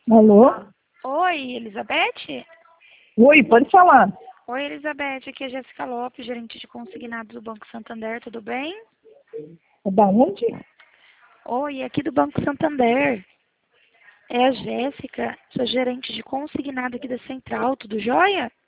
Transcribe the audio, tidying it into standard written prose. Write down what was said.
Alô? Oi, Elizabeth? Oi, pode falar. Oi, Elizabeth, aqui é Jéssica Lopes, gerente de consignados do Banco Santander, tudo bem? É da onde? Oi, aqui do Banco Santander. É a Jéssica, sou gerente de consignado aqui da Central, tudo jóia?